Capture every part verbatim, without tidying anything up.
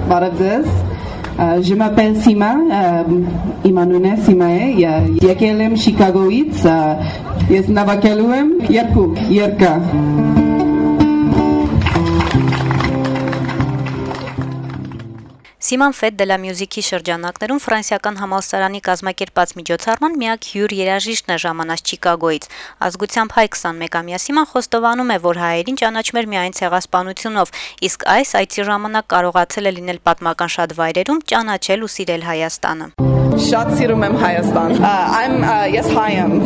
Բարև Je m'appelle Sima, իմանուն է Sima է, եկել եմ Շիկագոից, ես նավակելու եմ երկու, երկա։ Սիման Ֆետ դե լա մյուզիքի շրջանակներում ֆրանսիական համալսարանի կազմակերպած միջոցառման միակ հյուր երաժիշտն է ժամանած Չիկագոից։ Ազգությամբ հայ քսանմեկամյա Սիման խոստովանում է, որ հայերին ճանաչում էր միայն ցեղասպանությունով, իսկ այս այցի ժամանակ կարողացել է լինել պատմական շատ վայրերում, ճանաչել ու սիրել Հայաստանը։ Շատ սիրում եմ Հայաստան։ I'm yes I am։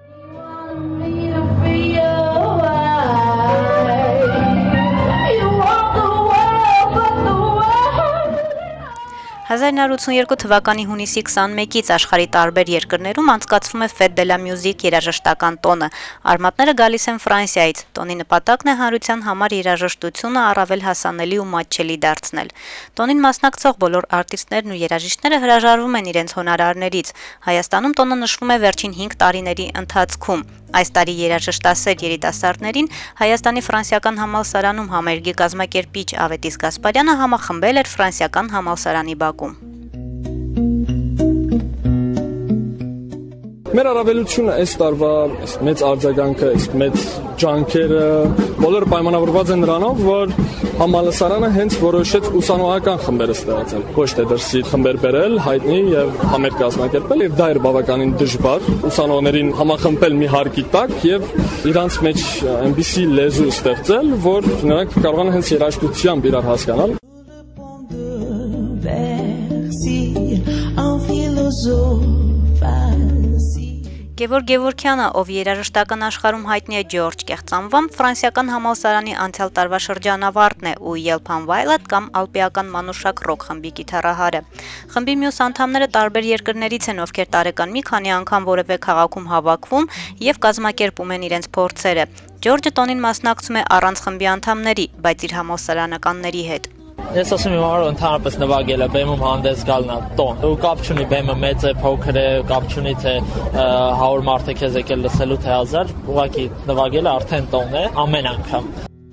հազար նույնսուն ութսունյերկու թվականի հունիսի քսանմեկից աշխարհի տարբեր երկրներում անցկացվում է Fête de la Musique երաժշտական տոնը։ Արմատները գալիս են Ֆրանսիայից։ Տոնի նպատակն է հանրության համար երաժշտությունը առավել հասանելի ու մատչելի դարձնել։ Տոնին մասնակցող բոլոր արտիստներն ու երաժիշտները հրաժարվում են իրենց հոնորարներից։ Հայաստանում տոնը նշվում է վերջին հինգ տարիների ընթացքում։ Այս տարի երաժշտասեր երիտասարդներին Հայաստանի ֆրանսիական համալսարանում համերգի կազմակերպիչ Ավետիս Գասպարյանը համախմբել էր ֆրանսիական համալսարանի բակում։ Մեր առավելությունը այս տարվա մեծ արձագանքը, մեծ ջանքերը բոլորը պայմանավորված են նրանով, որ համալսարանը հենց որոշեց ուսանողական խմբերը ստեղծել, ոչ թե դրսի խմբեր բերել, հայտնի եւ համերգ կազմակերպել, եւ դա էր բավականին դժվար ուսանողներին համախմբել մի հարկի տակ եւ իրանց մեջ այնպիսի լեզու ստեղծել, որ նրանք կարողան հենց երաժշտությամբ իրար հասկանալ։ Գևորգ Գևորգյանը, ով երաժշտական աշխարհում հայտնի է Ջորջ կեղծանվամբ, ֆրանսիական համալսարանի անցյալ տարվա շրջանավարտն է ու Yelpan Violet կամ ալպիական մանուշակ ռոք խմբի կիթառահարը։ Խմբի մյուս անդամները տարբեր երկրներից են, ովքեր տարեկան մի քանի անգամ որևէ քաղաքում հավաքվում եւ կազմակերպում են իրենց փորձերը։ Ջորջը տոնին մասնակցում է առանց խմբի անդամների, բայց իր համալսարանականների հետ։ Ես ասում եմ, որ ընդհանրապես նվագելը բեմում հանդես գալն է տոն։ Ու կապ չունի բեմը մեծ է, փոքր է, կապ չունի թե հարյուր մարդ է քեզ եկել լսելու թե հազար, ուղղակի նվագելը արդեն տոն է ամեն անգամ։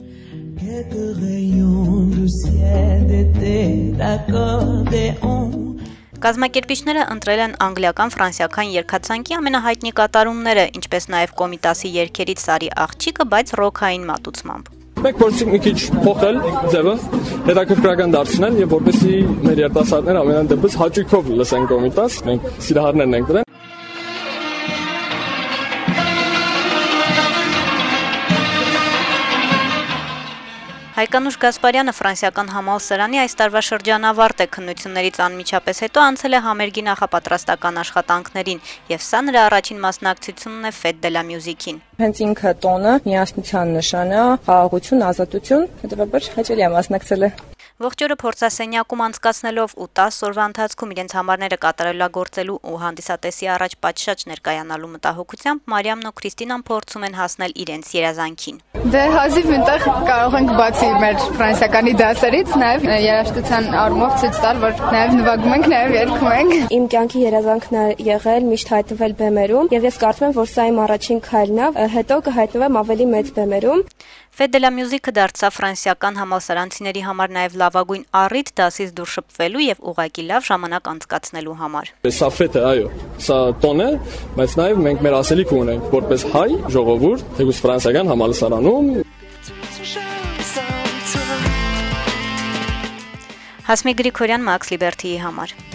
Կազմակերպիչները ընտրել են անգլիական ֆրանսիական երգացանկի ամենահայտնի կատարումները, ինչպես նաև Կոմիտասի երգերից Սարի աղջիկը, բայց ռոքային մատուցմամբ։ Մենք փորձենք մի քիչ փոխել ձևը, հետաքրքրական դարձնել եւ որպեսզի մեր երիտասարդները ամենայն դեպս հաճույքով լսեն Կոմիտաս, մենք սիրահարներն ենք դրան։ Հայկանուշ Գասպարյանը ֆրանսիական համալսարանի այս տարվա շրջանավարտ է, քննություններից անմիջապես հետո անցել է համերգի նախապատրաստական աշխատանքներին, եւ սա նրա առաջին մասնակցությունն է Fête de la Musique-ին։ Հենց ինքը տոնը միասնության նշան է, խաղաղություն, ազատություն, հետեւաբար հաճելի է մասնակցել։ Ողջ օրը փորձասենյակում անցկացնելով ու տասը օրվա ընթացքում իրենց համարները կատարելագործելու ու հանդիսատեսի առաջ պատշաճ ներկայանալու մտահոգությամբ Մարիամն ու Քրիստինան փորձում են հասնել իրենց երազանքին։ Դե հազիվ այնտեղ կարող ենք բացի մեր ֆրանսիականի դասերից նաև երաժշտության առումով ցույց տալ, որ նաև նվագում ենք, նաև երգում ենք։ Իմ կյանքի երազանքն է եղել միշտ հայտնվել բեմերում, եւ ես կարծում եմ, որ սա իմ առաջին քայլն է, հետո կհայտնվեմ ավելի մեծ բեմերում։ Fête de la Musique դարձավ ֆրանսիական համալսարանցիների համար նաև լավագույն առիթ դասից դուրս շփվելու եւ ուղղակի լավ ժամանակ անցկացնելու համար։ Սա ֆետ է, այո, սա տոն է, բայց նաև մենք մեր ասելիք ունենք որպես հայ ժողովուրդ, թեկուզ ֆրանսիական համալսարանում։ Հասմիկ Գրիգորյան, Max Liberty-ի համար։